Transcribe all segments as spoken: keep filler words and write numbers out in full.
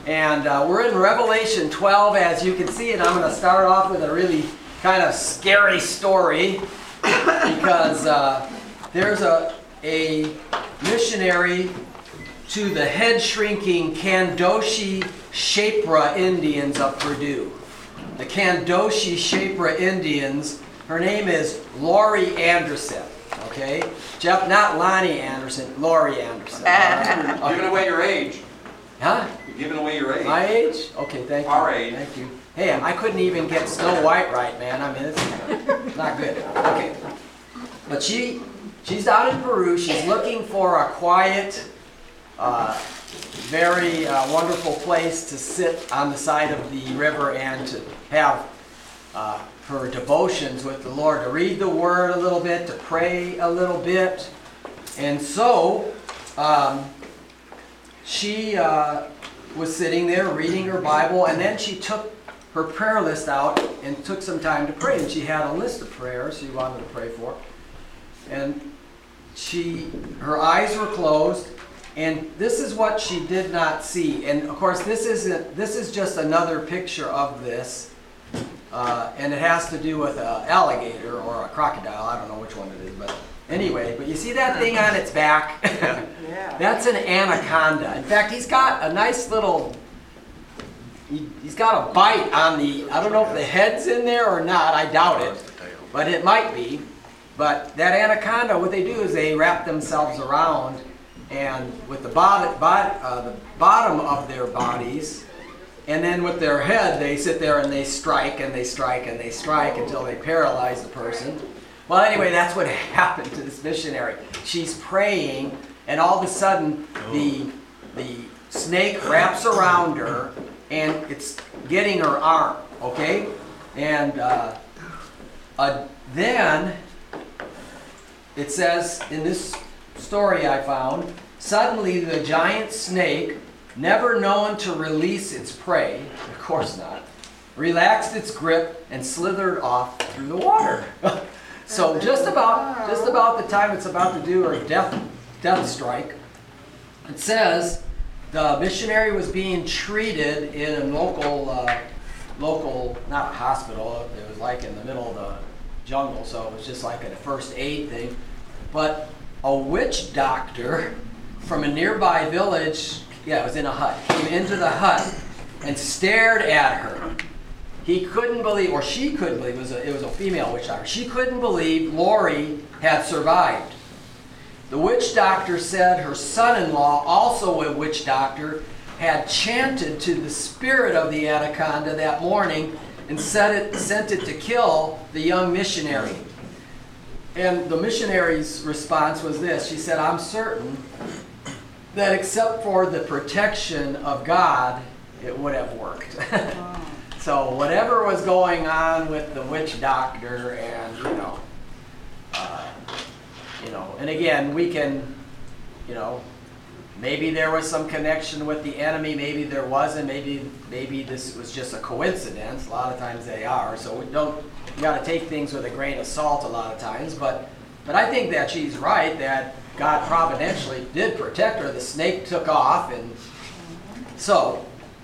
And uh, we're in Revelation twelve, as you can see, and I'm going to start off with a really kind of scary story because uh, there's a, a missionary to the head-shrinking Kandoshi Shapra Indians of Purdue. The Kandoshi Shapra Indians, her name is Laurie Anderson, okay? Jeff, not Lonnie Anderson, Laurie Anderson. You're Okay. giving away your age. Huh? You're giving away your age. My age? Okay, thank you. Our age. Thank you. Hey, I couldn't even get Snow White right, man. I mean, it's not good. Okay. But she, she's out in Peru. She's looking for a quiet, uh, very uh, wonderful place to sit on the side of the river and to have uh, her devotions with the Lord, to read the Word a little bit, to pray a little bit. And so, um, she uh, was sitting there reading her Bible, and then she took her prayer list out and took some time to pray. And she had a list of prayers she wanted to pray for. And she, her eyes were closed, and this is what she did not see. And of course, this isn't. This is just another picture of this, uh, and it has to do with an alligator or a crocodile. I don't know which one it is, but anyway. But you see that thing on its back? Yeah. That's an anaconda. In fact, he's got a nice little. He, he's got a bite on the. I don't know if the head's in there or not. I doubt it, but it might be. But that anaconda, what they do is they wrap themselves around, and with the bottom, uh, the bottom of their bodies, and then with their head, they sit there and they strike and they strike and they strike until they paralyze the person. Well, anyway, that's what happened to this missionary. She's praying, and all of a sudden, the the snake wraps around her, and it's getting her arm. Okay, and uh, uh, then. It says in this story I found, suddenly the giant snake, never known to release its prey, of course not, relaxed its grip and slithered off through the water. So just about just about the time it's about to do her death death strike, it says the missionary was being treated in a local uh, local not a hospital. It was like in the middle of the jungle, so it was just like a first aid thing. But a witch doctor from a nearby village, yeah, it was in a hut, came into the hut and stared at her. He couldn't believe, or she couldn't believe, it was a, it was a female witch doctor. She couldn't believe Laurie had survived. The witch doctor said her son-in-law, also a witch doctor, had chanted to the spirit of the anaconda that morning and sent it, sent it to kill the young missionary. And the missionary's response was this. She said, I'm certain that except for the protection of God, it would have worked. So whatever was going on with the witch doctor and, you know, uh, you know, and again, we can, you know, maybe there was some connection with the enemy, maybe there wasn't, maybe maybe this was just a coincidence. A lot of times they are, so we don't, you got to take things with a grain of salt a lot of times, but but I think that she's right, that God providentially did protect her. The snake took off, and so,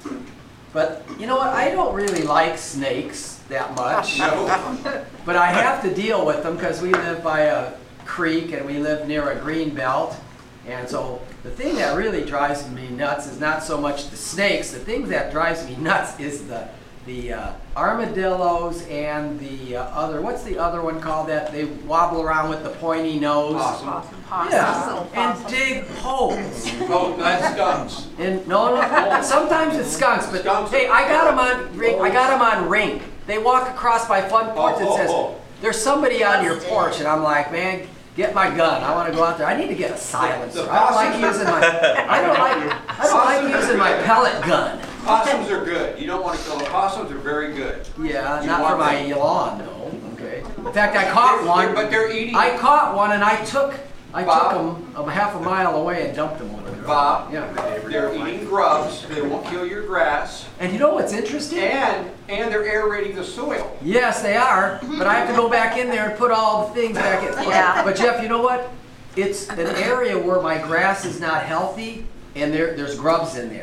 but you know what, I don't really like snakes that much, but I have to deal with them because we live by a creek and we live near a green belt. And so the thing that really drives me nuts is not so much the snakes. The thing that drives me nuts is the the uh, armadillos and the uh, other, what's the other one called that they wobble around with the pointy nose? Possum. Yeah, and dig holes. Oh, that's skunks. And no, no, sometimes it's skunks, but Skunks. hey, I got them on ring. I got them on ring. They walk across my front porch and Oh, oh, says, oh. "There's somebody on your porch," and I'm like, man. Get my gun. I want to go out there. I need to get a silencer. The I don't like possums- using my. I don't like. I don't like using my pellet gun. Possums are good. You don't want to kill the possums. They're very good. Yeah, You not want for my them- lawn, though. Okay. In fact, I caught They're- one. But they're eating. I caught one, and I took. I Bob? took him a half a mile away and dumped him over there. Bob, Yeah. they're eating grubs. They won't kill your grass. And you know what's interesting? And and they're aerating the soil. Yes, they are. But I have to go back in there and put all the things back in. Yeah. But Jeff, you know what? It's an area where my grass is not healthy, and there, there's grubs in there.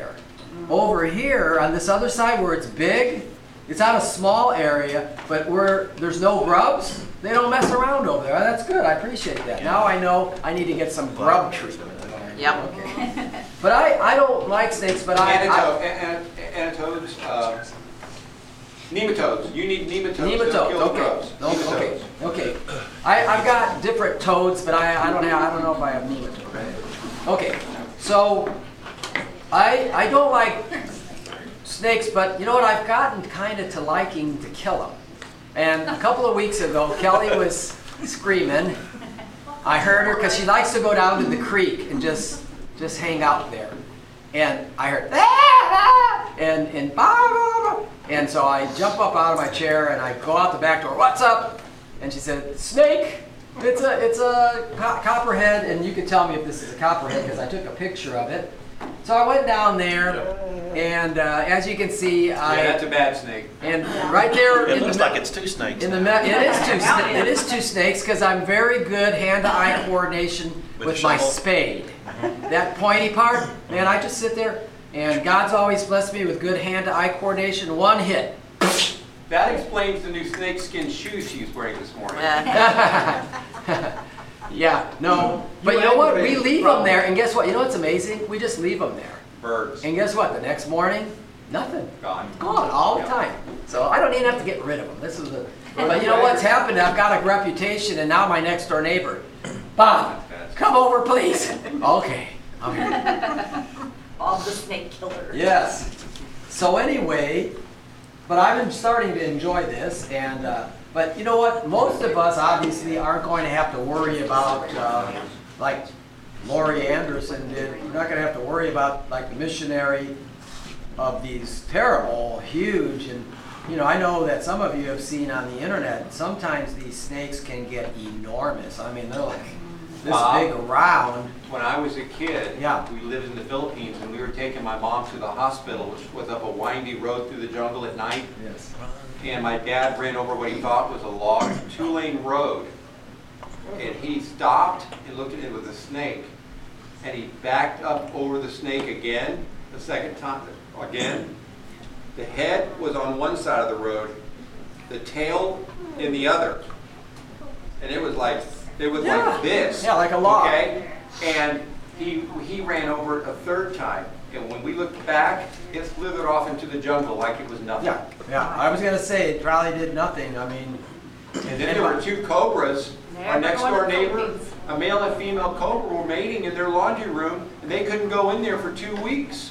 Over here, on this other side where it's big, it's on a small area, but where there's no grubs, they don't mess around over there. That's good, I appreciate that. Now I know I need to get some grub treatment. Yep. Okay. But I, I don't like snakes, but I... Anatode, I an- an- Anatodes, uh, nematodes. You need nematodes to Nematodes, kill the okay. grubs. Okay, Nematodes. okay. I, I've got different toads, but I, I don't have, I don't know if I have nematodes. Okay, so I, I don't like snakes, but you know what? I've gotten kind of to liking to kill them. And a couple of weeks ago, Kelly was screaming. I heard her because she likes to go down to the creek and just just hang out there. And I heard ah, and and bah, bah, bah. And so I jump up out of my chair and I go out the back door. What's up? And she said, snake. It's a it's a co- copperhead, and you can tell me if this is a copperhead because I took a picture of it. So I went down there, and uh, as you can see, I Yeah, that's a bad snake. and right there It in looks the, like it's two snakes. in the now. me- it is two sna- it is two snakes because I'm very good hand-to-eye coordination With with, a my shovel? spade. That pointy part, man, I just sit there, and God's always blessed me with good hand-to-eye coordination. One hit. That explains the new snakeskin shoes she's wearing this morning. Yeah, no, but you know what? We leave them there, and guess what? You know what's amazing? We just leave them there, Birds. and guess what? The next morning, nothing. Gone. Gone all the time. So I don't even have to get rid of them. This is the. But you know what's happened? I've got a reputation, and now my next door neighbor, Bob, come over, please. Okay, I'm here. All the snake killers. Yes. So anyway, but I've been starting to enjoy this, and uh, but you know what? Most of us obviously aren't going to have to worry about uh, like Laurie Anderson did. We're not going to have to worry about like the missionary of these terrible, huge, and you know I know that some of you have seen on the internet. Sometimes these snakes can get enormous. I mean, they're like this Bob, big around. When I was a kid, Yeah. we lived in the Philippines, and we were taking my mom to the hospital, which was up a windy road through the jungle at night. Yes. And my dad ran over what he thought was a log, two-lane road. And he stopped and looked at it with a snake. And he backed up over the snake again, the second time, again. The head was on one side of the road, the tail in the other. And it was like, it was Yeah. like this. Yeah, like a log. Okay? And he, he ran over it a third time. And when we looked back, it slithered off into the jungle like it was nothing. Yeah, yeah. I was gonna say it probably did nothing. I mean, And then there were two cobras. Our Never next going door to neighbor, Philippines. a male and female cobra were mating in their laundry room, and they couldn't go in there for two weeks.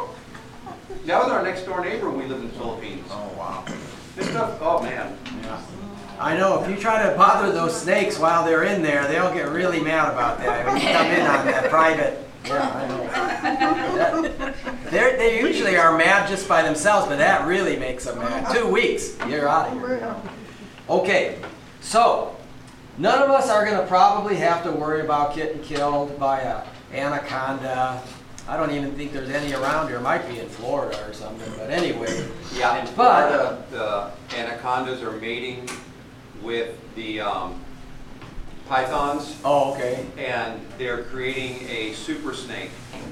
That was our next door neighbor when we lived in the Philippines. oh wow. This stuff, oh man. Yeah. I know. If you try to bother those snakes while they're in there, they'll get really mad about that when you come in on that private. Yeah, I know. That- they're, they usually are mad just by themselves, but that really makes them mad. Two weeks, you're out of here. Okay, so none of us are going to probably have to worry about getting killed by a anaconda. I don't even think there's any around here. It might be in Florida or something, but anyway. Yeah, in But- Florida, the anacondas are mating with the um, pythons, Oh, okay. and they're creating a super snake.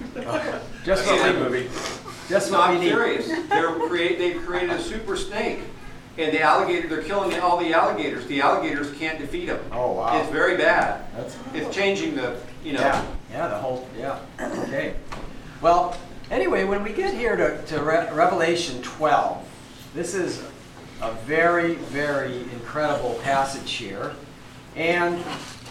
Just That's what a we movie. Just No, what we I'm need. serious. They're create, they've created a super snake. And the alligator, they're killing all the alligators. The alligators can't defeat them. Oh, wow. It's very bad. That's, It's changing the, you know. yeah, yeah, the whole, yeah, okay. Well, anyway, when we get here to, to Re- Revelation twelve, this is a very, very incredible passage here. And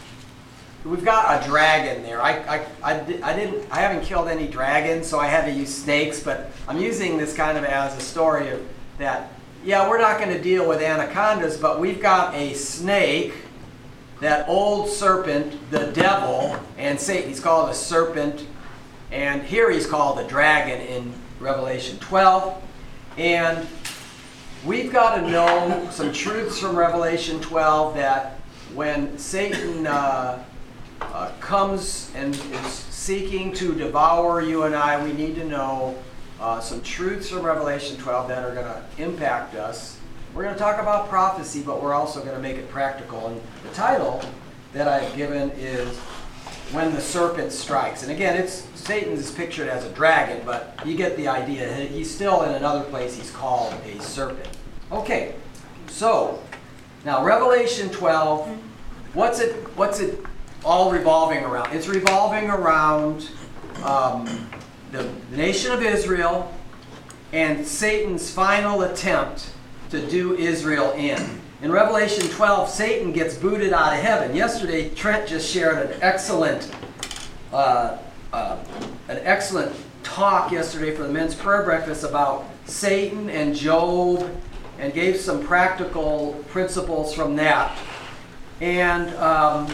we've got a dragon there. I, I, I, di- I didn't, I haven't killed any dragons, so I had to use snakes, but I'm using this kind of as a story of that, yeah, we're not going to deal with anacondas, but we've got a snake, that old serpent, the devil, and Satan. He's called a serpent, and here he's called a dragon in Revelation twelve. And we've got to know some truths from Revelation twelve that when Satan uh, uh, comes and is seeking to devour you and I, we need to know uh, some truths from Revelation twelve that are going to impact us. We're going to talk about prophecy, but we're also going to make it practical. And the title that I've given is when the serpent strikes. And again, it's Satan is pictured as a dragon, but you get the idea. He's still in another place he's called a serpent. Okay, so now Revelation twelve, what's it what's it all revolving around? It's revolving around um, the nation of Israel and Satan's final attempt to do Israel in. In Revelation twelve, Satan gets booted out of heaven. Yesterday, Trent just shared an excellent, uh, uh, an excellent talk yesterday for the men's prayer breakfast about Satan and Job, and gave some practical principles from that. And um,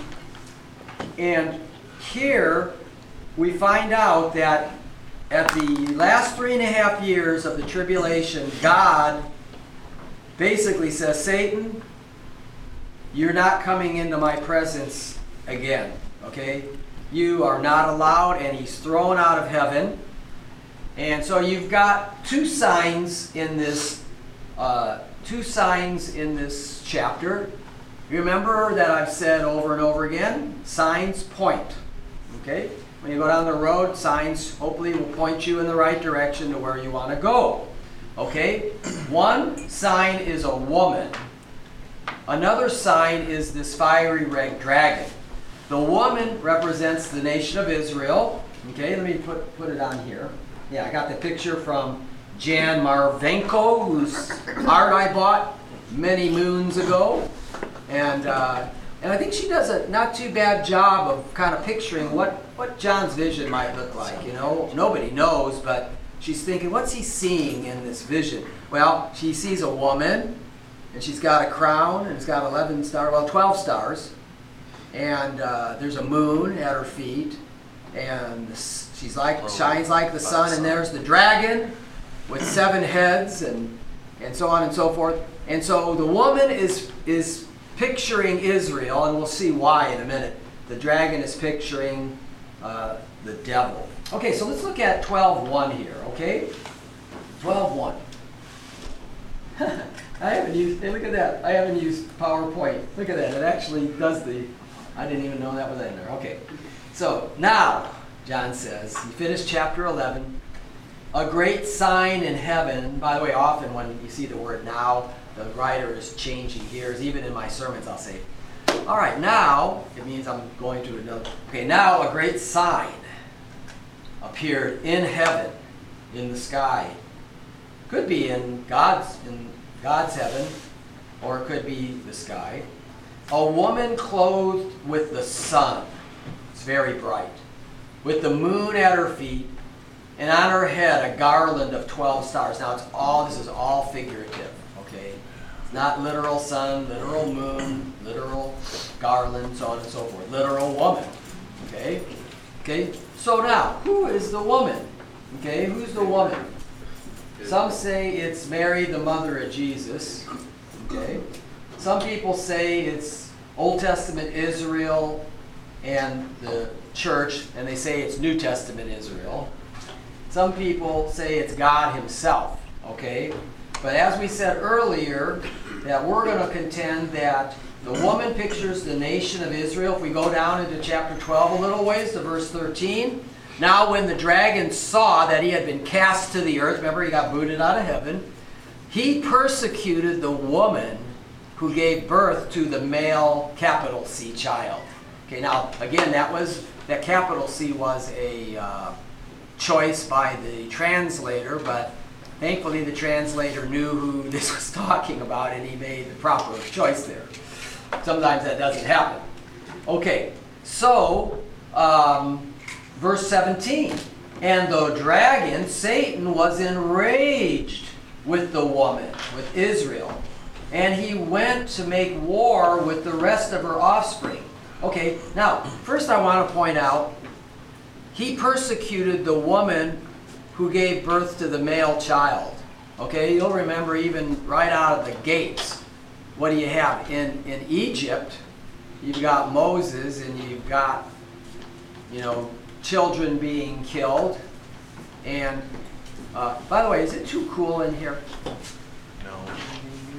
and here we find out that at the last three and a half years of the tribulation, God basically says, Satan, you're not coming into my presence again, okay? You are not allowed, and he's thrown out of heaven. And so you've got two signs in this, uh, two signs in this chapter. Remember that I've said over and over again, signs point, okay? When you go down the road, signs hopefully will point you in the right direction to where you want to go. Okay? One sign is a woman. Another sign is this fiery red dragon. The woman represents the nation of Israel. Okay, let me put, put it on here. Yeah, I got the picture from Jan Marvenko, whose art I bought many moons ago. And uh, and I think she does a not too bad job of kind of picturing what, what John's vision might look like. You know, nobody knows, but she's thinking, what's he seeing in this vision? Well, she sees a woman, and she's got a crown, and it's got eleven stars, well, twelve stars. And uh, there's a moon at her feet, and she's like, shines like the sun, and there's the dragon with seven heads, and and so on and so forth. And so the woman is is picturing Israel, and we'll see why in a minute. The dragon is picturing uh, the devil. Okay, so let's look at twelve one here, okay? twelve one. I haven't used, hey, look at that. I haven't used PowerPoint. Look at that. It actually does the, I didn't even know that was in there. Okay. So, now, John says, he finished chapter eleven. A great sign in heaven. By the way, often when you see the word now, the writer is changing gears. Even in my sermons, I'll say, all right, now, it means I'm going to another. Okay, now a great sign appeared in heaven, in the sky. Could be in God's in God's heaven, or it could be the sky. A woman clothed with the sun. It's very bright. With the moon at her feet, and on her head a garland of twelve stars. Now it's all this is all figurative, okay? It's not literal sun, literal moon, literal garland, so on and so forth. Literal woman. Okay? Okay? So now, who is the woman? Okay, who's the woman? Some say it's Mary, the mother of Jesus. Okay? Some people say it's Old Testament Israel and the church, and they say it's New Testament Israel. Some people say it's God himself. Okay? But as we said earlier, that we're going to contend that the woman pictures the nation of Israel. If we go down into chapter twelve a little ways to verse thirteen. Now when the dragon saw that he had been cast to the earth, remember he got booted out of heaven, he persecuted the woman who gave birth to the male capital C child. Okay, now again, that was that capital C was a uh, choice by the translator, but thankfully the translator knew who this was talking about, and he made the proper choice there. Sometimes that doesn't happen. Okay, so um, verse seventeen. And the dragon, Satan, was enraged with the woman, with Israel, and he went to make war with the rest of her offspring. Okay, now, first I want to point out, he persecuted the woman who gave birth to the male child. Okay, you'll remember even right out of the gates, what do you have? In, in Egypt, you've got Moses, and you've got, you know, children being killed. And, uh, by the way, is it too cool in here? No.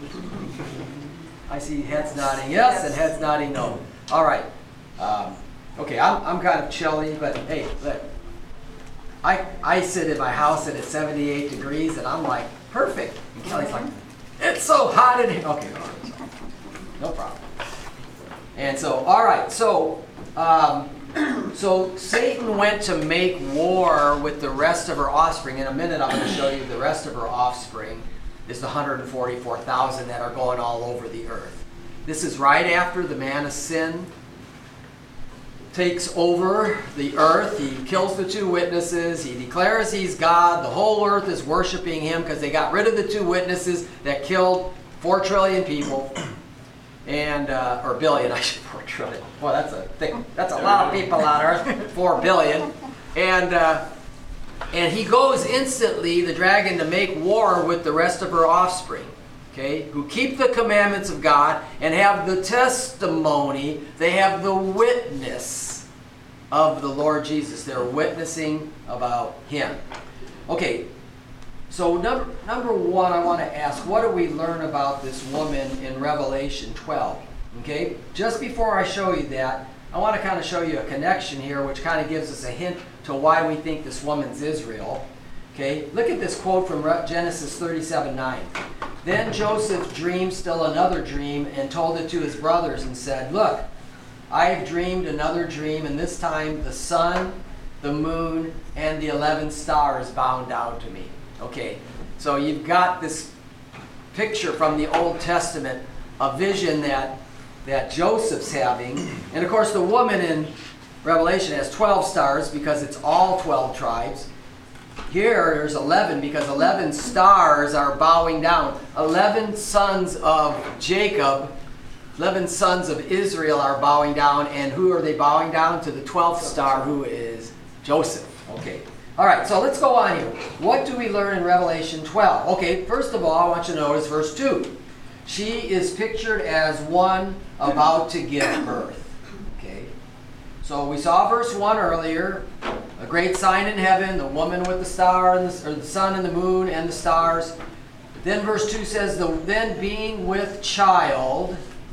I see heads nodding yes and heads nodding no. All right. Um, Okay, I'm, I'm kind of chilly, but hey, look. I, I sit in my house and it's seventy-eight degrees and I'm like, perfect. And Kelly's like, it's so hot in here. Okay, all right, so, no problem. And so, all right, so, um, so Satan went to make war with the rest of her offspring. In a minute, I'm going to show you the rest of her offspring is the one hundred forty-four thousand that are going all over the earth. This is right after the man of sin takes over the earth. He kills the two witnesses. He declares he's God. The whole earth is worshiping him because they got rid of the two witnesses that killed four trillion people. And, uh, or billion, I should, four trillion. Boy, that's a thick, that's a lot of people on earth, four billion. And, uh, and he goes instantly, the dragon, to make war with the rest of her offspring. Okay, who keep the commandments of God and have the testimony, they have the witness of the Lord Jesus. They're witnessing about him. Okay, so number, number one, I want to ask, what do we learn about this woman in Revelation twelve? Okay, just before I show you that, I want to kind of show you a connection here, which kind of gives us a hint to why we think this woman's Israel. Okay, look at this quote from Genesis thirty-seven nine. Then Joseph dreamed still another dream and told it to his brothers and said, look, I have dreamed another dream, and this time the sun, the moon, and the eleven stars bowed down to me. Okay, so you've got this picture from the Old Testament, a vision that, that Joseph's having. And of course the woman in Revelation has twelve stars because it's all twelve tribes. Here, there's eleven because eleven stars are bowing down. eleven sons of Jacob, eleven sons of Israel are bowing down. And who are they bowing down? To the twelfth star, who is Joseph. Okay. All right, so let's go on here. What do we learn in Revelation twelve? Okay, first of all, I want you to notice verse two. She is pictured as one about to give birth. Okay. So we saw verse one earlier. A great sign in heaven, the woman with the star, and the, or the sun and the moon and the stars. Then verse two says, the, then being with child,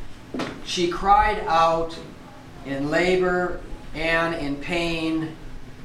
she cried out in labor and in pain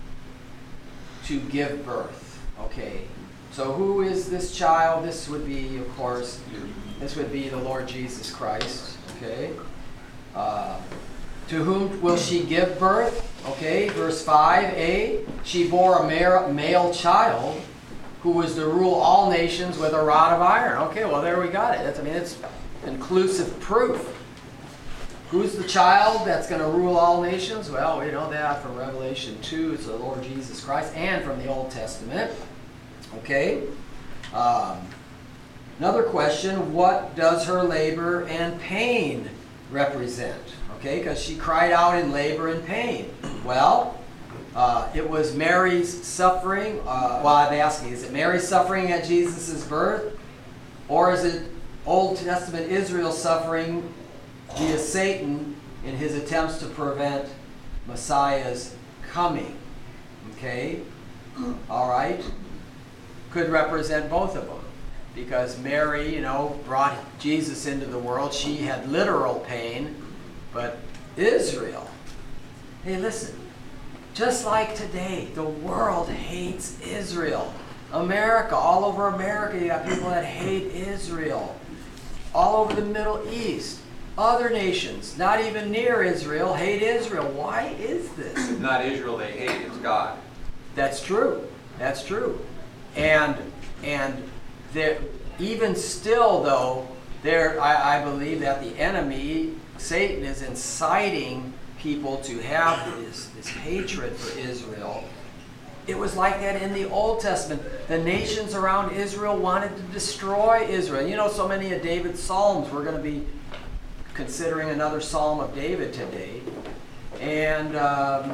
to give birth. Okay, so who is this child? This would be, of course, this would be the Lord Jesus Christ. Okay. Uh, To whom will she give birth? Okay, verse five a. She bore a male child who was to rule all nations with a rod of iron. Okay, well, there we got it. That's, I mean, it's conclusive proof. Who's the child that's going to rule all nations? Well, we know that from Revelation two. It's the Lord Jesus Christ, and from the Old Testament. Okay. Um, another question, what does her labor and pain represent? Okay, because she cried out in labor and pain. Well, uh, it was Mary's suffering. Uh, well, I'm asking, is it Mary's suffering at Jesus' birth? Or is it Old Testament Israel suffering via Satan in his attempts to prevent Messiah's coming? Okay, all right. Could represent both of them. Because Mary, you know, brought Jesus into the world. She had literal pain. But Israel, hey, listen, just like today, the world hates Israel. America, all over America, you got people that hate Israel. All over the Middle East, other nations, not even near Israel, hate Israel. Why is this? It's not Israel they hate, it's God. That's true. That's true. And and there, even still, though, there, I, I believe that the enemy, Satan, is inciting people to have this, this hatred for Israel. It was like that in the Old Testament. The nations around Israel wanted to destroy Israel. You know, so many of David's Psalms, we're going to be considering another Psalm of David today. And, um,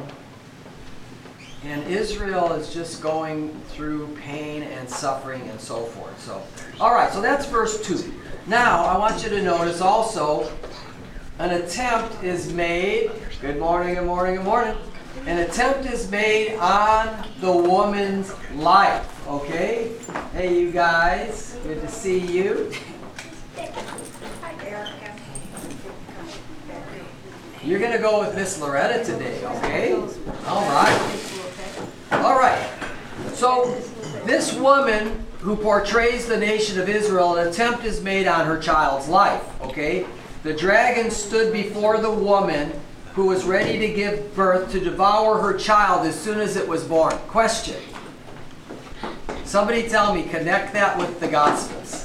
and Israel is just going through pain and suffering and so forth. So, all right, so that's verse two. Now, I want you to notice also, an attempt is made. Good morning, good morning, good morning. An attempt is made on the woman's life. Okay? Hey, you guys. Good to see you. You're going to go with Miss Loretta today, okay? All right. All right. So this woman who portrays the nation of Israel, an attempt is made on her child's life, okay? The dragon stood before the woman who was ready to give birth to devour her child as soon as it was born. Question. Somebody tell me, connect that with the Gospels.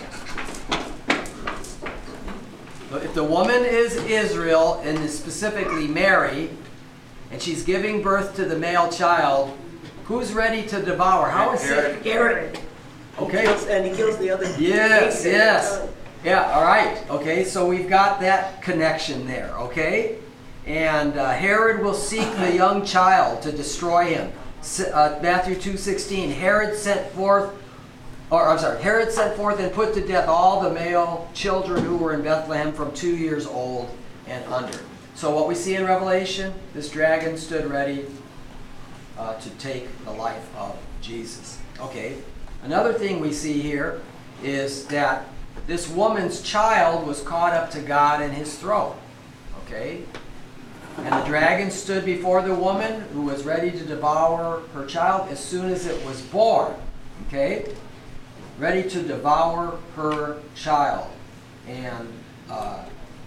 If the woman is Israel, and is specifically Mary, and she's giving birth to the male child, who's ready to devour? How is it? Herod. Okay. He kills, and he kills the other. Yes, baby. yes. Yeah, all right. Okay, so we've got that connection there, okay? And uh, Herod will seek the young child to destroy him. S- uh, Matthew two sixteen, Herod sent forth, or I'm sorry, Herod sent forth and put to death all the male children who were in Bethlehem from two years old and under. So what we see in Revelation, this dragon stood ready uh, to take the life of Jesus. Okay, another thing we see here is that this woman's child was caught up to God in his throne. Okay? And the dragon stood before the woman who was ready to devour her child as soon as it was born. Okay? Ready to devour her child. And, uh,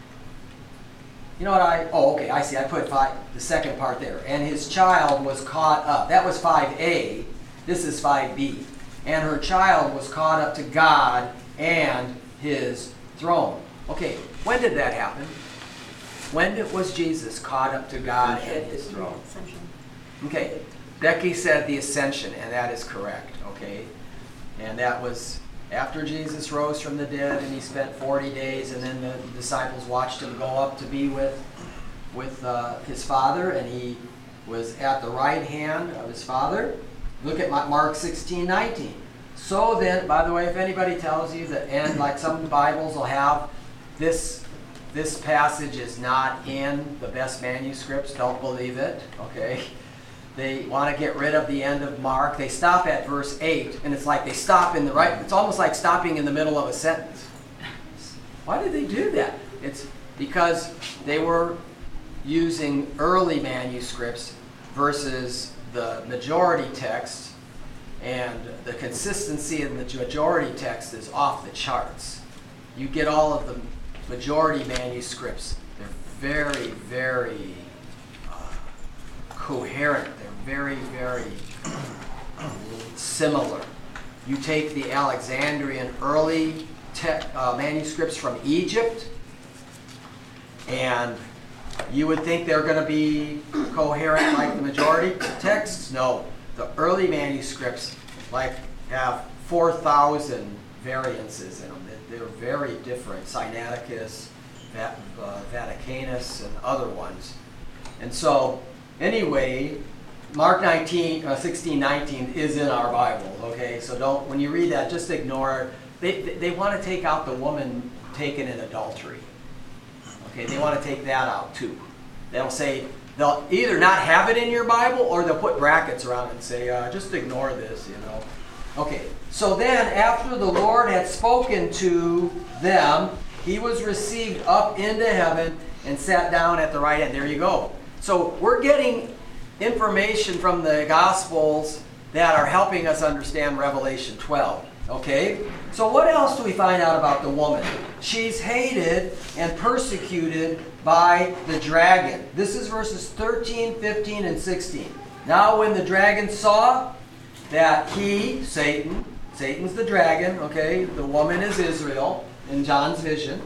you know what I, oh, okay, I see. I put five, the second part there. And his child was caught up. That was five A. This is five B. And her child was caught up to God and his throne. Okay, when did that happen? When did, was Jesus caught up to God and his throne? Okay, Becky said the ascension, and that is correct, okay? And that was after Jesus rose from the dead, and he spent forty days, and then the disciples watched him go up to be with, with uh, his Father, and he was at the right hand of his Father. Look at Mark sixteen nineteen. So then, by the way, if anybody tells you that, and like some Bibles will have, this this passage is not in the best manuscripts, don't believe it, okay? They want to get rid of the end of Mark. They stop at verse eight, and it's like they stop in the right, it's almost like stopping in the middle of a sentence. Why did they do that? It's because they were using early manuscripts versus the majority text, and the consistency in the majority text is off the charts. You get all of the majority manuscripts, they're very, very uh, coherent. They're very, very similar. You take the Alexandrian early te- uh, manuscripts from Egypt, and you would think they're going to be coherent like the majority texts. No. The early manuscripts like have four thousand variances in them. They're very different. Sinaiticus, Vat, uh, Vaticanus, and other ones. And so, anyway, Mark nineteen, uh, sixteen nineteen is in our Bible. Okay, so don't when you read that, just ignore it. They they, they want to take out the woman taken in adultery. Okay, they want to take that out too. They'll say. They'll either not have it in your Bible, or they'll put brackets around it and say, uh, just ignore this, you know. Okay, so then after the Lord had spoken to them, he was received up into heaven and sat down at the right hand. There you go. So we're getting information from the Gospels that are helping us understand Revelation twelve. Okay? So what else do we find out about the woman? She's hated and persecuted by the dragon. This is verses thirteen, fifteen, and sixteen. Now when the dragon saw that he, Satan, Satan's the dragon, okay? The woman is Israel in John's vision.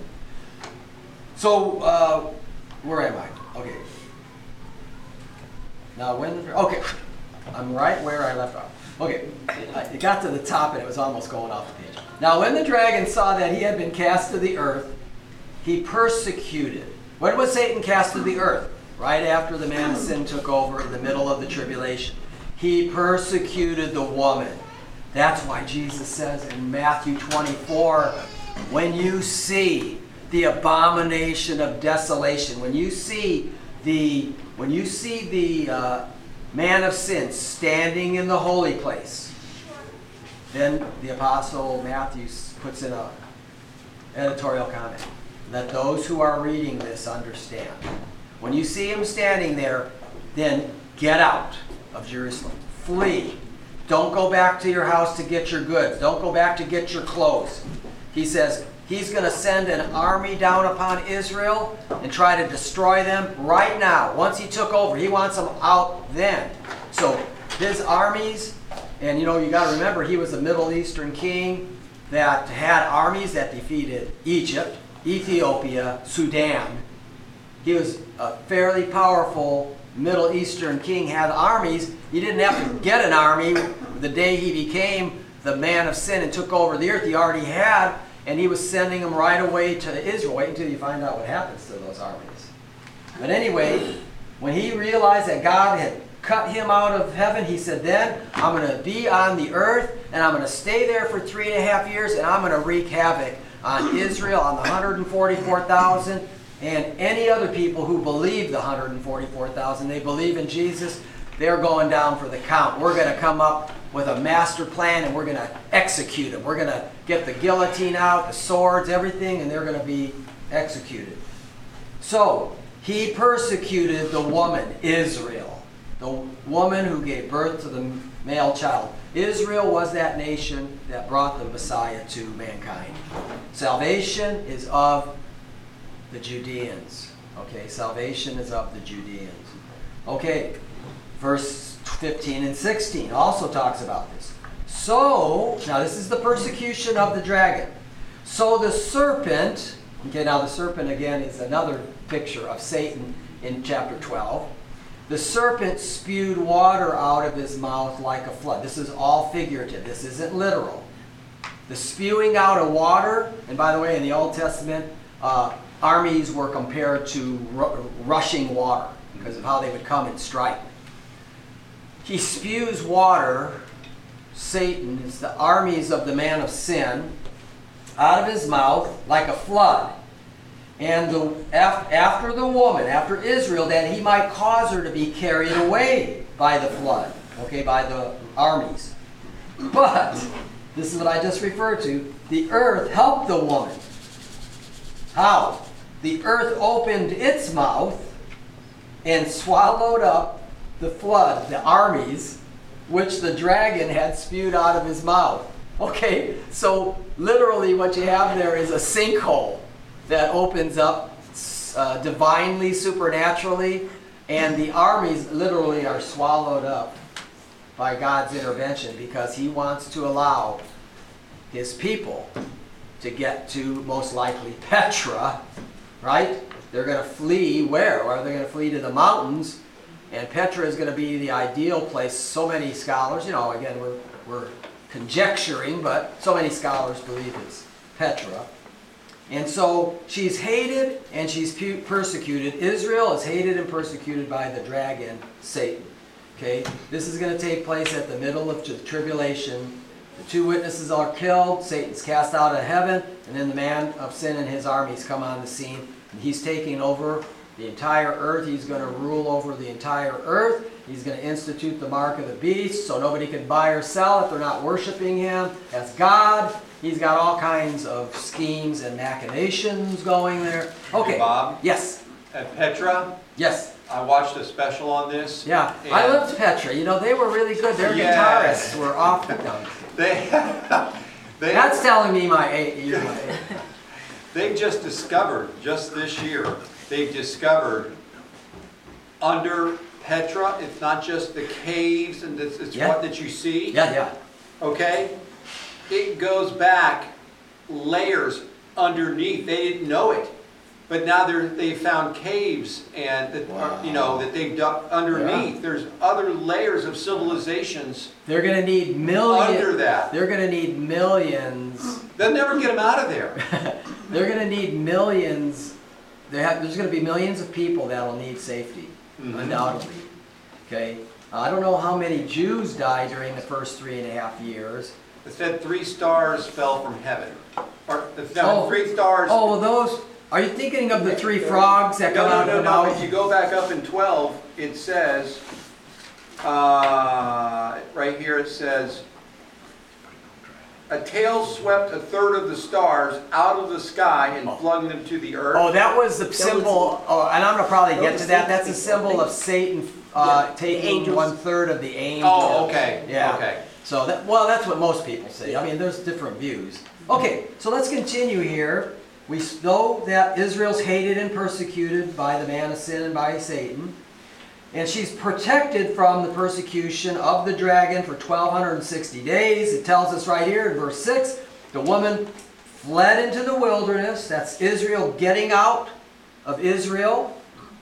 So, uh, where am I? Okay. Now when the, okay. I'm right where I left off. Okay, it got to the top and it was almost going off the page. Now when the dragon saw that he had been cast to the earth, he persecuted. When was Satan cast to the earth? Right after the man of sin took over in the middle of the tribulation. He persecuted the woman. That's why Jesus says in Matthew twenty-four, when you see the abomination of desolation, when you see the, when you see the, uh, man of sin standing in the holy place, then the apostle Matthew puts in a editorial comment. Let those who are reading this understand. when you see him standing there, then get out of Jerusalem. Flee. Don't go back to your house to get your goods. Don't go back to get your clothes. He says he's going to send an army down upon Israel and try to destroy them right now. Once he took over, he wants them out then. So his armies, and you know, you got to remember, he was a Middle Eastern king that had armies that defeated Egypt, Ethiopia, Sudan. He was a fairly powerful Middle Eastern king, had armies. He didn't have to get an army the day he became the man of sin and took over the earth. He already had, and he was sending them right away to Israel. Wait until you find out what happens to those armies. But anyway, when he realized that God had cut him out of heaven, he said, then I'm going to be on the earth, and I'm going to stay there for three and a half years, and I'm going to wreak havoc on Israel, on the one hundred forty-four thousand, and any other people who believe the one hundred forty-four thousand. They believe in Jesus. They're going down for the count. We're going to come up with a master plan, and we're going to execute it. We're going to get the guillotine out, the swords, everything, and they're going to be executed. So he persecuted the woman, Israel, the woman who gave birth to the male child. Israel was that nation that brought the Messiah to mankind. Salvation is of the Judeans. Okay, salvation is of the Judeans. Okay, verse fifteen and sixteen also talks about this. So, now this is the persecution of the dragon. So the serpent, okay, now the serpent again is another picture of Satan in chapter twelve. The serpent spewed water out of his mouth like a flood. This is all figurative. This isn't literal. The spewing out of water, and by the way, in the Old Testament, uh, armies were compared to ru- rushing water because of how they would come and strike. He spews water, Satan, is the armies of the man of sin, out of his mouth like a flood. And the, after the woman, after Israel, that he might cause her to be carried away by the flood, okay, by the armies. But, this is what I just referred to, the earth helped the woman. How? The earth opened its mouth and swallowed up the flood, the armies, which the dragon had spewed out of his mouth. Okay, so literally what you have there is a sinkhole that opens up uh, divinely, supernaturally, and the armies literally are swallowed up by God's intervention because he wants to allow his people to get to most likely Petra, right? They're going to flee where? Or they're going to flee to the mountains, and Petra is going to be the ideal place. So many scholars, you know, again, we're, we're conjecturing, but so many scholars believe it's Petra. And so she's hated and she's persecuted. Israel is hated and persecuted by the dragon, Satan. Okay, this is going to take place at the middle of the tribulation. The two witnesses are killed. Satan's cast out of heaven, and then the man of sin and his armies come on the scene. And he's taking over the entire earth. He's going to rule over the entire earth. He's going to institute the mark of the beast, so nobody can buy or sell if they're not worshiping him as God. He's got all kinds of schemes and machinations going there. Okay. Hey, Bob? Yes. At Petra, Yes. I watched a special on this. Yeah. and I loved Petra. You know, they were really good. Their Yeah. guitarists were off the gun. They, they, That's telling me my age. you know, my age. They've just discovered, just this year, they've discovered under Petra, it's not just the caves and it's, it's Yeah. what that you see. Yeah, yeah. Okay? It goes back layers underneath. They didn't know it. But now they're, they found caves and that are, you know, that they've dug underneath. Yeah. There's other layers of civilizations They're going to need millions. under that. They're going to need millions. They'll never get them out of there. They're going to need millions. They have, there's going to be millions of people that will need safety, Mhm. undoubtedly. Okay? I don't know how many Jews died during the first three and a half years. It said three stars fell from heaven. Or it fell Oh. three stars. Oh, well, those. Are you thinking of the three frogs that No, come no, out no, of the no. mouth? If you go back up in twelve, it says, uh, right here it says, a tail swept a third of the stars out of the sky and flung them to the earth. Oh, that was the symbol, oh, and I'm gonna probably get to that, that's a Satan's symbol of Satan, uh, Yeah, the taking angels. one third of the angels. Oh, okay, Yeah. okay. So that, well, that's what most people say. I mean, there's different views. Okay, so let's continue here. We know that Israel's hated and persecuted by the man of sin and by Satan. And she's protected from the persecution of the dragon for twelve sixty days. It tells us right here in verse six, the woman fled into the wilderness. That's Israel getting out of Israel.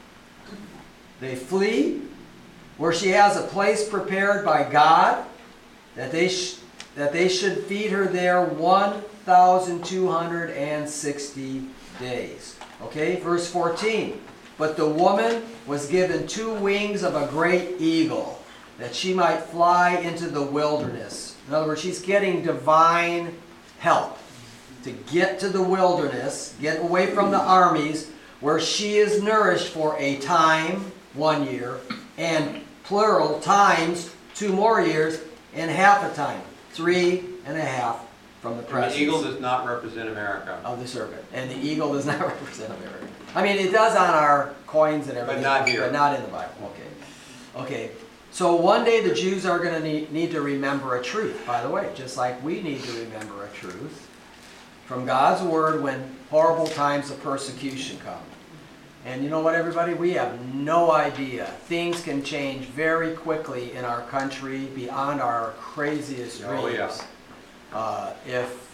They flee, where she has a place prepared by God, that they, sh that they should feed her there one thousand two hundred sixty days. Okay, verse fourteen. But the woman was given two wings of a great eagle, that she might fly into the wilderness. In other words, she's getting divine help to get to the wilderness, get away from the armies, where she is nourished for a time, one year, and plural times, two more years, and half a time, three and a half from the And presence the eagle does not represent America. of the serpent. And the eagle does not represent America. I mean, it does on our coins and everything. not here. But not in the Bible. Okay. Okay. So one day the Jews are going to need, need to remember a truth, by the way, just like we need to remember a truth from God's Word when horrible times of persecution come. And you know what, everybody? We have no idea. Things can change very quickly in our country beyond our craziest dreams. Oh, yeah. Uh, if,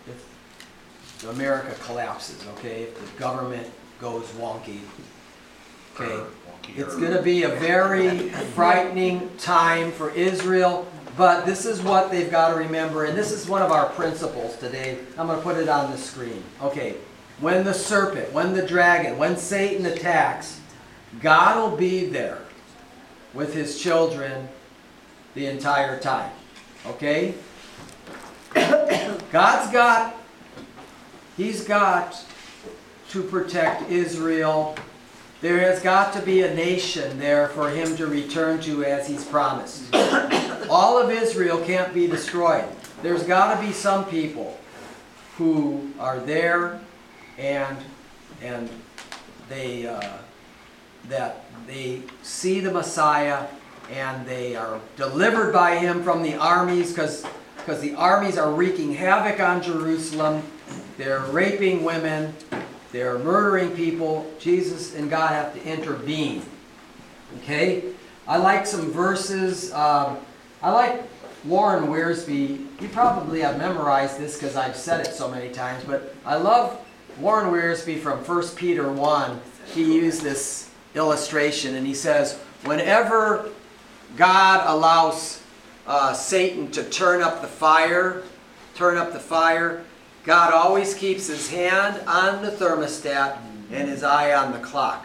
if America collapses, okay, if the government goes wonky, okay, it's going to be a very frightening time for Israel, but this is what they've got to remember, and this is one of our principles today. I'm going to put it on the screen. Okay, when the serpent, when the dragon, when Satan attacks, God will be there with his children the entire time, okay? God's got, he's got to protect Israel. There has got to be a nation there for him to return to as he's promised. All of Israel can't be destroyed. There's got to be some people who are there and and they uh, that they see the Messiah and they are delivered by him from the armies, because because the armies are wreaking havoc on Jerusalem. They're raping women. They're murdering people. Jesus and God have to intervene. Okay? I like some verses. Um, I like Warren Wiersbe. You probably have memorized this because I've said it so many times, but I love Warren Wiersbe from First Peter one. He used this illustration and he says, whenever God allows uh, Satan to turn up the fire, turn up the fire, God always keeps his hand on the thermostat and his eye on the clock.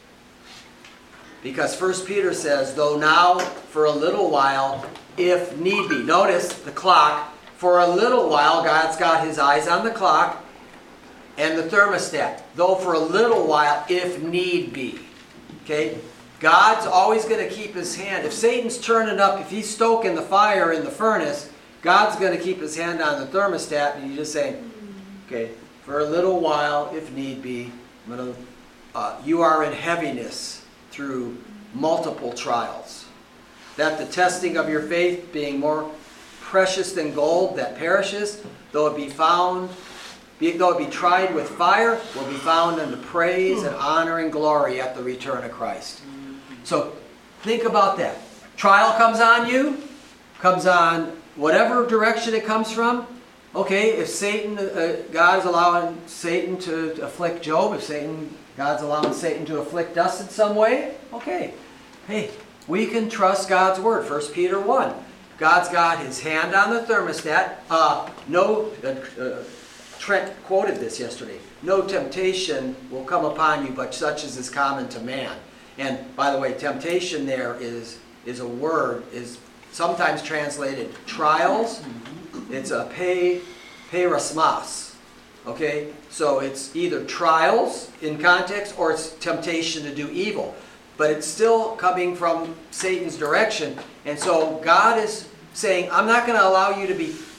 Because First Peter says, though now for a little while, if need be. Notice the clock. For a little while, God's got his eyes on the clock and the thermostat. Though for a little while, if need be. Okay? God's always going to keep his hand. If Satan's turning up, if he's stoking the fire in the furnace, God's going to keep his hand on the thermostat, and he's just saying, okay, for a little while, if need be, I'm gonna, uh, you are in heaviness through multiple trials. That the testing of your faith, being more precious than gold that perishes, though it be found, be, though it be tried with fire, will be found unto praise and honor and glory at the return of Christ. So think about that. Trial comes on you, comes on whatever direction it comes from. Okay, if Satan, uh, God's allowing Satan to, to afflict Job, if Satan, God's allowing Satan to afflict us in some way, okay. Hey, we can trust God's word. First Peter one. God's got his hand on the thermostat. Uh, no, uh, uh, Trent quoted this yesterday. No temptation will come upon you, but such as is common to man. And by the way, temptation there is is a word, is sometimes translated trials. It's a pe, perasmas. Okay? So it's either trials in context or it's temptation to do evil. But it's still coming from Satan's direction. And so God is saying, I'm not going to allow you to be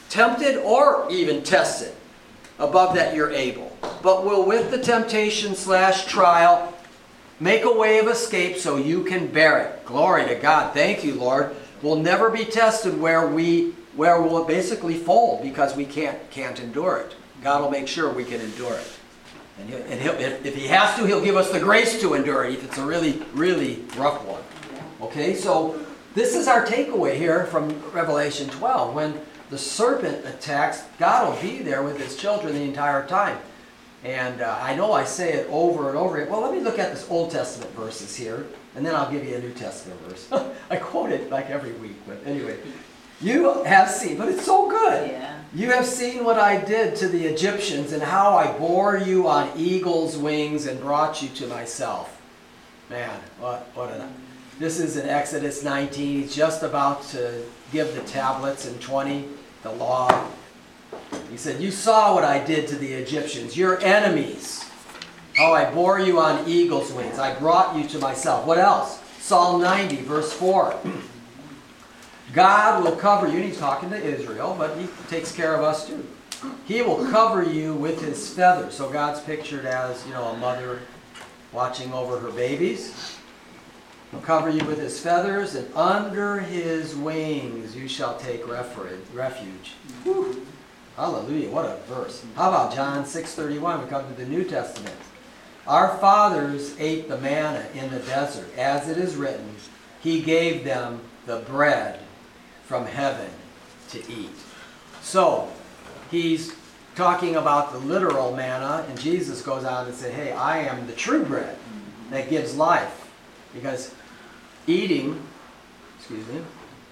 tempted or even tested above that you're able, but will with the temptation slash trial make a way of escape so you can bear it. Glory to God. Thank you, Lord. We'll never be tested where we where we'll basically fold because we can't can't endure it. God will make sure we can endure it. And, he'll, and he'll, if, if he has to, he'll give us the grace to endure it if it's a really, really rough one. Okay, so this is our takeaway here from Revelation twelve. When the serpent attacks, God will be there with his children the entire time. And uh, I know I say it over and over again. Well, let me look at this Old Testament verses here, and then I'll give you a New Testament verse. I quote it like every week, but anyway. You have seen, but it's so good. Yeah. You have seen what I did to the Egyptians and how I bore you on eagle's wings and brought you to myself. Man, what, what a... This is in Exodus nineteen. He's just about to give the tablets in twenty, the law. He said, you saw what I did to the Egyptians, your enemies. How I bore you on eagle's wings. I brought you to myself. What else? Psalm ninety, verse four. God will cover you. And he's talking to Israel, but he takes care of us too. He will cover you with his feathers. So God's pictured as, you know, a mother watching over her babies. He'll cover you with his feathers, and under his wings you shall take refuge. Whew. Hallelujah, what a verse. How about John six thirty-one? We come to the New Testament. Our fathers ate the manna in the desert. As it is written, he gave them the bread from heaven to eat. So, he's talking about the literal manna, and Jesus goes on and says, hey, I am the true bread that gives life. Because eating, excuse me,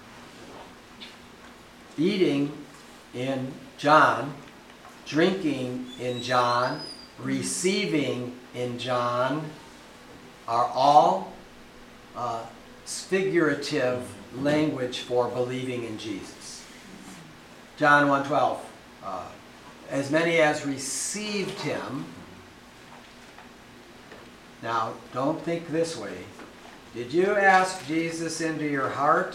eating in John, drinking in John, receiving in John are all uh, figurative language for believing in Jesus. John one twelve, uh, as many as received him. Now, don't think this way. Did you ask Jesus into your heart?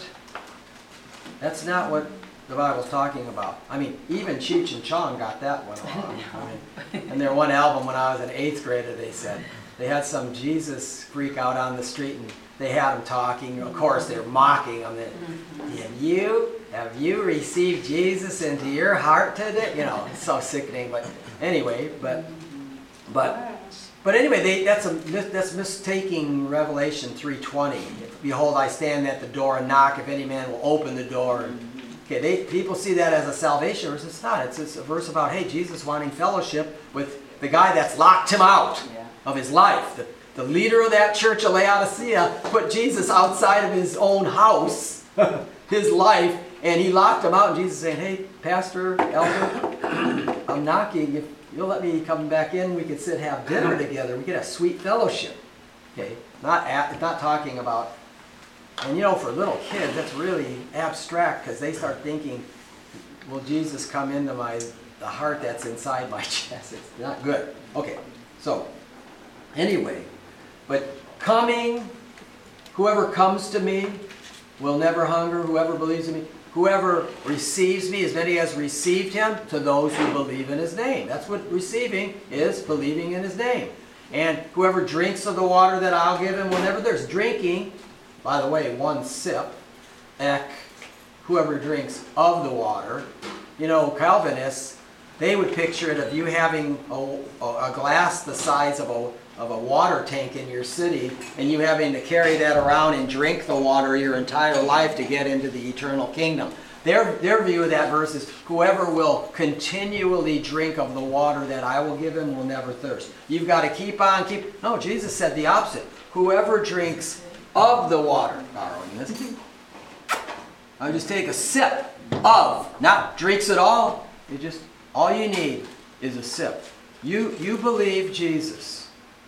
That's not what the Bible's talking about. I mean, even Cheech and Chong got that one along. I mean, in their one album when I was an eighth grader, they said they had some Jesus freak out on the street, and they had him talking. Of course, they're mocking him. Have you, have you received Jesus into your heart today? You know, it's so sickening. But anyway, but but but anyway, they, that's a that's mistaking Revelation three twenty. Behold, I stand at the door and knock. If any man will open the door. Okay, they, people see that as a salvation verse. It's not. It's, it's a verse about, hey, Jesus wanting fellowship with the guy that's locked him out yeah. of his life. The, the leader of that church of Laodicea put Jesus outside of his own house, his life, and he locked him out. And Jesus saying, hey, pastor, elder, I'm knocking. If you'll let me come back in, we could sit and have dinner together. We could have sweet fellowship. Okay, not at, not talking about... And you know, for little kids, that's really abstract because they start thinking, will Jesus come into my the heart that's inside my chest? It's not good. Okay, so anyway, but coming, whoever comes to me will never hunger, whoever believes in me, whoever receives me, as many as received him, to those who believe in his name. That's what receiving is, believing in his name. And whoever drinks of the water that I'll give him, whenever there's drinking, by the way, one sip, ek, whoever drinks of the water. You know, Calvinists, they would picture it of you having a, a glass the size of a, of a water tank in your city, and you having to carry that around and drink the water your entire life to get into the eternal kingdom. Their, their view of that verse is, whoever will continually drink of the water that I will give him will never thirst. You've got to keep on, keep... No, Jesus said the opposite. Whoever drinks of the water, borrowing this, I just take a sip of, not drinks it all. You just, all you need is a sip. You, you believe Jesus.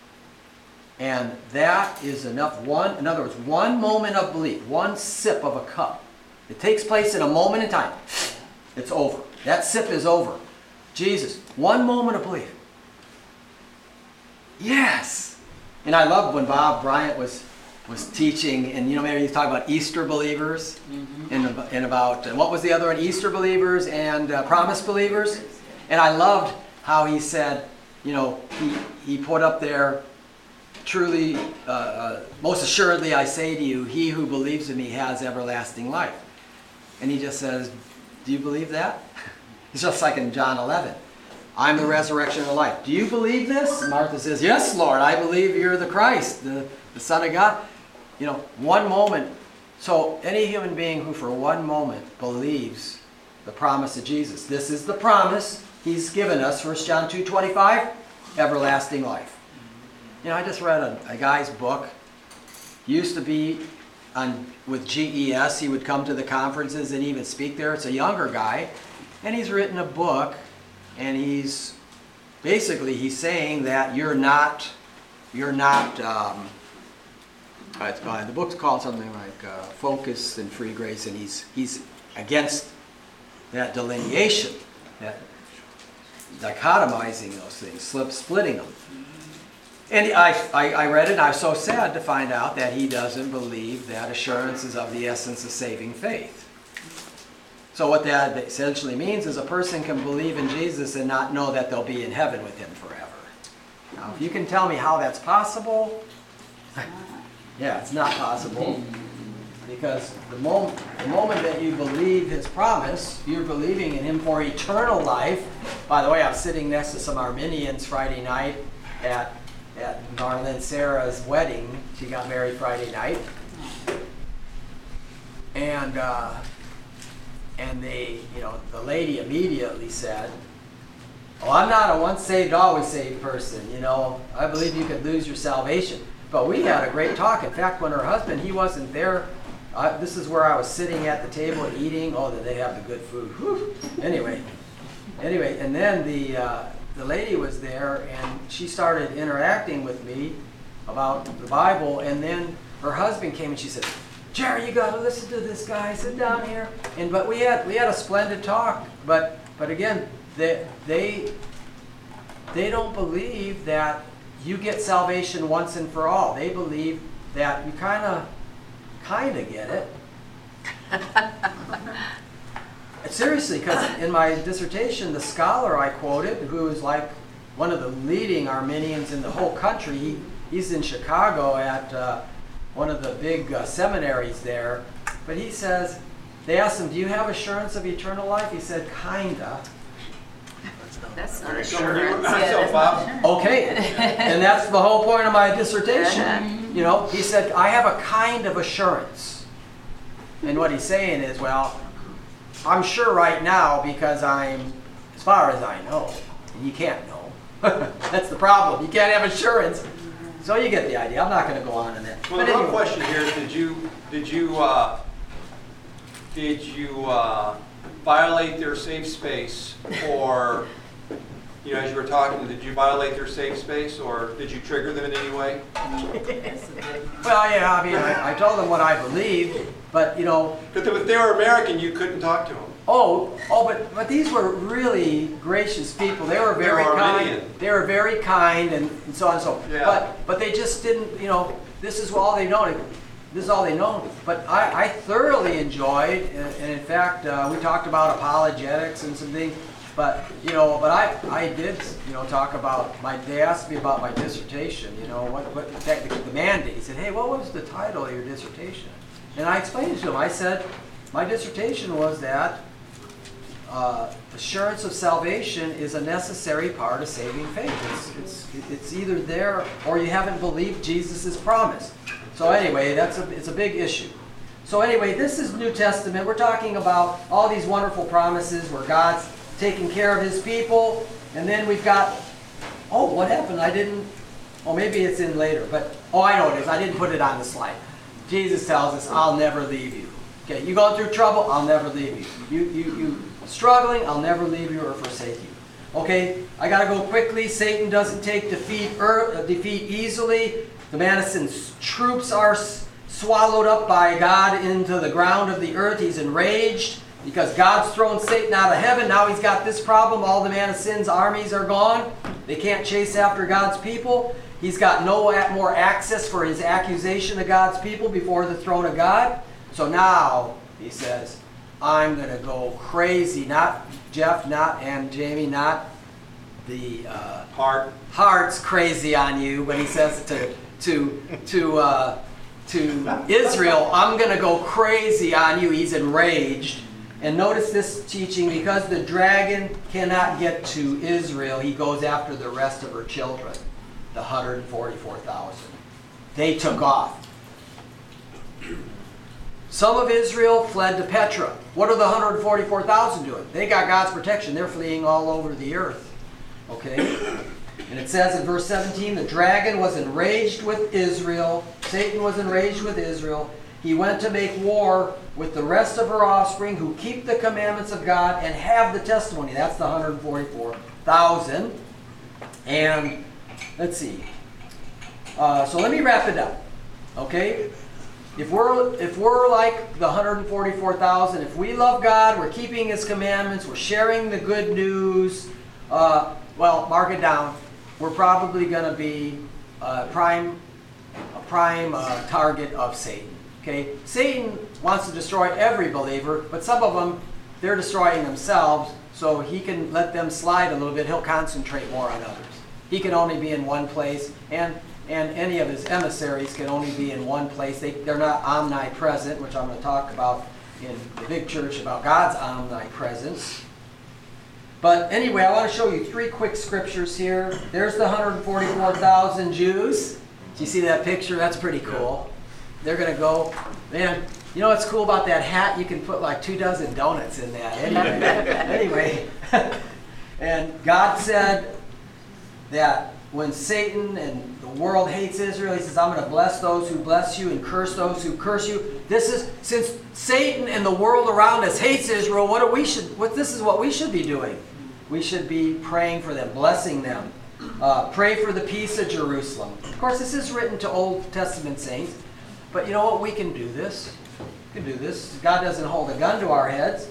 And that is enough. One, in other words, one moment of belief, one sip of a cup. It takes place in a moment in time. It's over. That sip is over. Jesus, one moment of belief. Yes. And I loved when Bob Bryant was was teaching, and you know, maybe he's talking about Easter believers, mm-hmm. and, ab- and about, and what was the other one? Easter believers and uh, promise believers. And I loved how he said, you know, he, he put up there, truly, uh, uh, most assuredly I say to you, he who believes in me has everlasting life. And he just says, do you believe that? It's just like in John eleven. I'm the resurrection and the life. Do you believe this? And Martha says, yes, Lord, I believe you're the Christ, the, the Son of God. You know, one moment. So any human being who for one moment believes the promise of Jesus. This is the promise he's given us, First John two twenty-five, everlasting life. You know, I just read a, a guy's book. He used to be on with G E S. He would come to the conferences and even speak there. It's a younger guy. And he's written a book. And he's, basically, he's saying that you're not, you're not, um, it's, uh, the book's called something like uh, Focus and Free Grace. And he's, he's against that delineation, that dichotomizing those things, slip splitting them. And I, I, I read it, and I was so sad to find out that he doesn't believe that assurance is of the essence of saving faith. So what that essentially means is a person can believe in Jesus and not know that they'll be in heaven with him forever. Now, if you can tell me how that's possible, yeah, it's not possible. Because the moment, the moment that you believe his promise, you're believing in him for eternal life. By the way, I was sitting next to some Armenians Friday night at at Marlene Sarah's wedding. She got married Friday night. And uh, and they, you know, the lady immediately said, "Oh, I'm not a once saved, always saved person. You know, I believe you could lose your salvation." But we had a great talk. In fact, when her husband, he wasn't there, uh, this is where I was sitting at the table eating. Oh, did they have the good food? Whew. Anyway, anyway, and then the uh, the lady was there, and she started interacting with me about the Bible. And then her husband came, and she said, "Jerry, you got to listen to this guy. Sit down here." And but we had we had a splendid talk. But but again, they they they don't believe that you get salvation once and for all. They believe that you kind of kind of get it. Seriously, because in my dissertation, the scholar I quoted, who is like one of the leading Armenians in the whole country, he, he's in Chicago at uh, one of the big uh, seminaries there. But he says, they asked him, "Do you have assurance of eternal life?" He said, "Kinda." That's not So assurance. you- Yeah, so that's Bob- not Okay, and that's the whole point of my dissertation. You know, he said, "I have a kind of assurance." And what he's saying is, well, I'm sure right now because I'm, as far as I know, and you can't know. That's the problem. You can't have assurance. So you get the idea. I'm not going to go on in that. Well, But the real anyway. question here is, did you, did you, uh, did you uh, violate their safe space, or, you know, as you were talking, did you violate their safe space, or did you trigger them in any way? Well, yeah, I mean, I, I told them what I believed, but, you know, Because if they were American, you couldn't talk to them. oh, oh, but, but these were really gracious people. They were very They were kind. Armenian. They were very kind and, and so on and so forth. Yeah. But, but they just didn't, you know, this is all they know. This is all they know. But I, I thoroughly enjoyed, and, and in fact, uh, we talked about apologetics and some things. But, you know, but I, I did, you know, talk about my, they asked me about my dissertation, you know, what, what the, the mandate. He said, "Hey, what was the title of your dissertation?" And I explained it to him. I said, my dissertation was that uh, assurance of salvation is a necessary part of saving faith. It's, it's, it's either there or you haven't believed Jesus' promise. So anyway, that's a, it's a big issue. So anyway, this is New Testament. We're talking about all these wonderful promises where God's taking care of his people. And then we've got, oh, what happened? I didn't, oh, maybe it's in later. But, oh, I know it is. I didn't put it on the slide. Jesus tells us, "I'll never leave you." Okay, you going through trouble? I'll never leave you. You, you, you struggling? I'll never leave you or forsake you. Okay, I got to go quickly. Satan doesn't take defeat, er, uh, defeat easily. The Madison's troops are s- swallowed up by God into the ground of the earth. He's enraged because God's thrown Satan out of heaven. Now he's got this problem. All the Man of Sin's armies are gone. They can't chase after God's people. He's got no more access for his accusation of God's people before the throne of God. So now, he says, I'm going to go crazy. Not Jeff, not and Jamie, not the uh, Heart. heart's crazy on you. When he says to to to uh, to Israel, I'm going to go crazy on you. He's enraged. And notice this teaching, because the dragon cannot get to Israel, he goes after the rest of her children, the one hundred forty-four thousand. They took off. Some of Israel fled to Petra. What are the one hundred forty-four thousand doing? They got God's protection. They're fleeing all over the earth. Okay? And it says in verse seventeen, the dragon was enraged with Israel. Satan was enraged with Israel. He went to make war with the rest of her offspring who keep the commandments of God and have the testimony. That's the one hundred forty-four thousand. And let's see. Uh, so let me wrap it up. Okay? If we're, if we're like the one hundred forty-four thousand, if we love God, we're keeping His commandments, we're sharing the good news, uh, well, mark it down. We're probably going to be a prime, a prime uh, target of Satan. Okay? Satan wants to destroy every believer, but some of them, they're destroying themselves, so he can let them slide a little bit. He'll concentrate more on others. He can only be in one place, and, and any of his emissaries can only be in one place. They, they're not omnipresent, which I'm going to talk about in the big church about God's omnipresence. But anyway, I want to show you three quick scriptures here. There's the one hundred forty-four thousand Jews. Do you see that picture? That's pretty cool. They're going to go, man, you know what's cool about that hat? You can put like two dozen donuts in that. Anyway, anyway. And God said that when Satan and the world hates Israel, He says, I'm going to bless those who bless you and curse those who curse you. This is, since Satan and the world around us hates Israel, what do we should, what, this is what we should be doing. We should be praying for them, blessing them. Uh, pray for the peace of Jerusalem. Of course, this is written to Old Testament saints. But you know what? We can do this. We can do this. God doesn't hold a gun to our heads.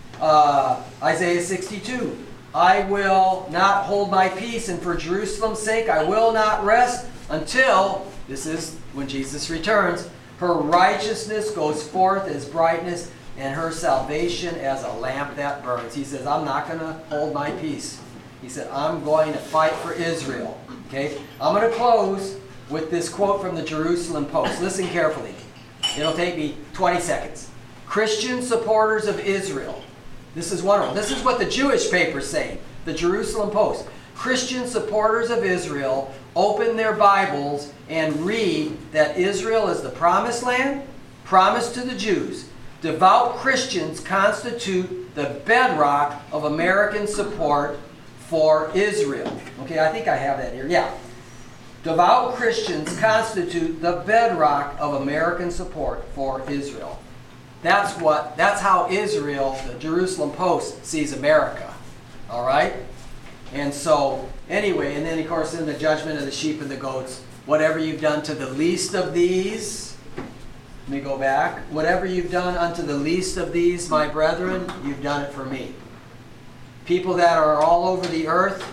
Uh, Isaiah sixty-two. I will not hold my peace, and for Jerusalem's sake I will not rest until, this is when Jesus returns, her righteousness goes forth as brightness, and her salvation as a lamp that burns. He says, I'm not going to hold my peace. He said, I'm going to fight for Israel. Okay? I'm going to close with this quote from the Jerusalem Post. Listen carefully. It'll take me twenty seconds. Christian supporters of Israel. This is one of them. This is what the Jewish paper's saying. The Jerusalem Post. Christian supporters of Israel open their Bibles and read that Israel is the promised land, promised to the Jews. Devout Christians constitute the bedrock of American support for Israel. Okay, I think I have that here. Yeah. Devout Christians constitute the bedrock of American support for Israel. That's what, that's how Israel, the Jerusalem Post, sees America. All right? And so, anyway, and then of course in the judgment of the sheep and the goats, whatever you've done to the least of these, let me go back. Whatever you've done unto the least of these, my brethren, you've done it for me. People that are all over the earth,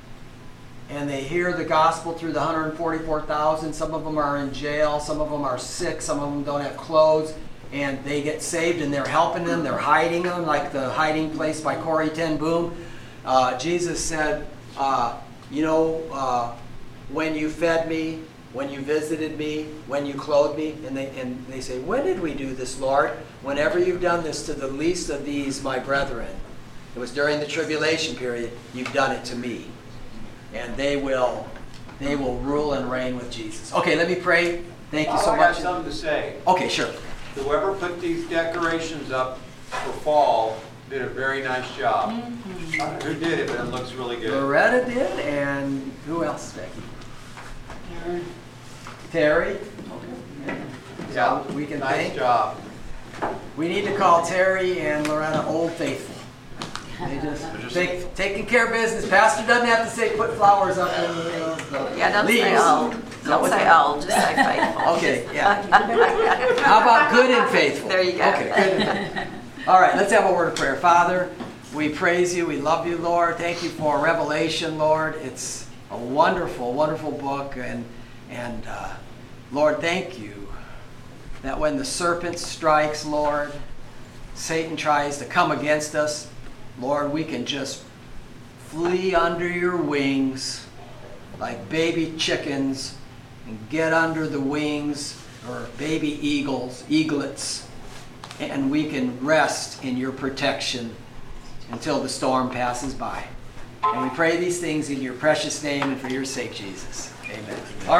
and they hear the gospel through the one hundred forty-four thousand. Some of them are in jail. Some of them are sick. Some of them don't have clothes. And they get saved, and they're helping them. They're hiding them, like the hiding place by Corrie ten Boom. Uh, Jesus said, uh, you know, uh, when you fed me, when you visited me, when you clothed me. And they, and they say, when did we do this, Lord? Whenever you've done this to the least of these, my brethren. It was during the tribulation period. You've done it to me. And they will, they will rule and reign with Jesus. Okay, let me pray. Thank you so I much. have something to say. Okay, sure. Whoever put these decorations up for fall did a very nice job. Mm-hmm. Uh, who did it, but it looks really good. Loretta did, and who else, Becky? Terry. Terry? Okay. Yeah, so we can nice thank. job. We need to call Terry and Loretta Old Faithful. They just take, taking care of business. Pastor doesn't have to say put flowers up in the, the Yeah, don't leaves. say old. Don't No, say old, just say faithful. Okay, yeah. How about good and faithful? There you go. Okay, good and faithful. All right, let's have a word of prayer. Father, we praise you. We love you, Lord. Thank you for revelation, Lord. It's a wonderful, wonderful book. And, and uh, Lord, thank you that when the serpent strikes, Lord, Satan tries to come against us, Lord, we can just flee under your wings like baby chickens and get under the wings, or baby eagles, eaglets, and we can rest in your protection until the storm passes by. And we pray these things in your precious name and for your sake, Jesus. Amen. All right.